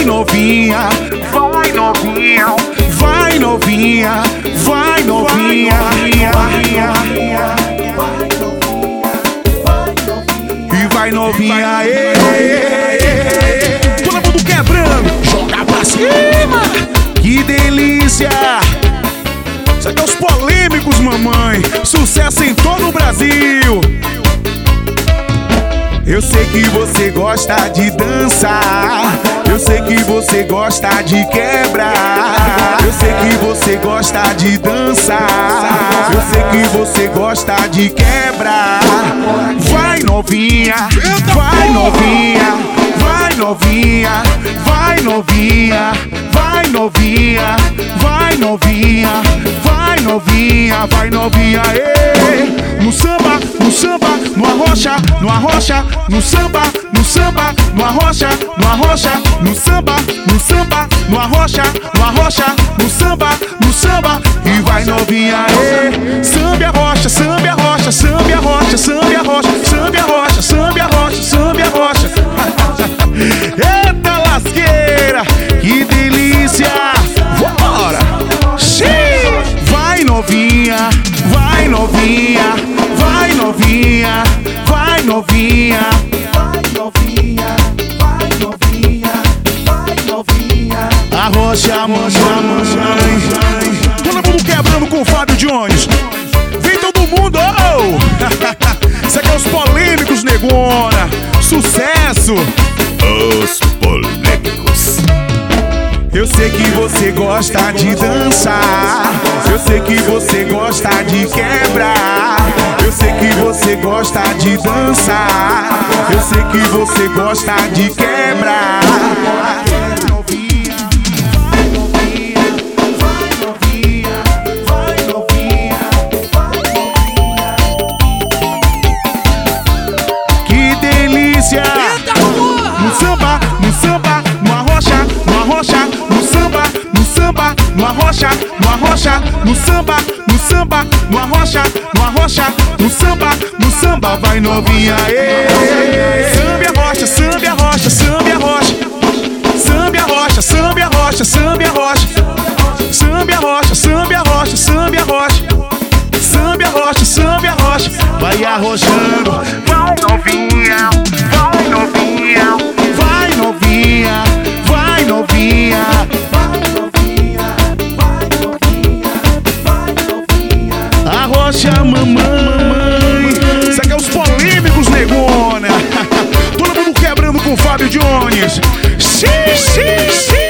novinha, vai novinha, vai novinha, vai novinha, e vai novinha, todo mundo quebrando, joga pra cima, que delícia. Isso aqui é os polêmicos, mamãe, sucesso em todo o Brasil. Eu sei que você gosta de dançar, eu sei que você gosta de quebrar, eu sei que você gosta de dançar, eu sei que você gosta de quebrar. Vai novinha, vai novinha, vai novinha, vai novinha, vai novinha, vai novinha, vai novinha, vai novinha, no samba, no samba, no arrocha, no arrocha, no samba, no samba, no arrocha, no arrocha, no samba, no samba, no arrocha, no arrocha, no samba, no samba, e vai novinha, samba arrocha, samba arrocha, samba arrocha, samba arrocha, samba arrocha, samba arrocha, samba arrocha. Eita lasqueira, que delícia! Bora! Vai novinha, vai novinha, vai novinha, vai novinha, vai novinha, vai novinha, vai novinha. Arrocha, mamãe. Todo mundo quebrando com o Fábio Jones. Vem todo mundo, oh! Isso aqui é os polêmicos, negona. Sucesso! Os polêmicos. Eu sei que você gosta de dançar, eu sei que você gosta de quebrar, eu sei que você gosta de dançar, eu sei que você gosta de quebrar. Vai novinha, vai novinha, vai novinha, vai novinha, vai novinha. Que delícia! No samba, no samba, no arrocha, no arrocha, no samba, no samba, no arrocha, no arrocha, no samba, no samba, no arrocha, no arrocha, no samba, no samba, vai novinha, samba arrocha, samba arrocha, samba arrocha, samba arrocha, samba arrocha, samba arrocha, samba arrocha, samba arrocha, samba arrocha, samba arrocha, samba arrocha, vai arrochando, vai novinha, vai novinha, vai novinha, vai novinha, vai novinha, vai novinha, vai novinha. Arrocha, mamãe. Isso aqui é os polêmicos, negona. Todo mundo quebrando com o Fábio Jones. Sim, sim, sim.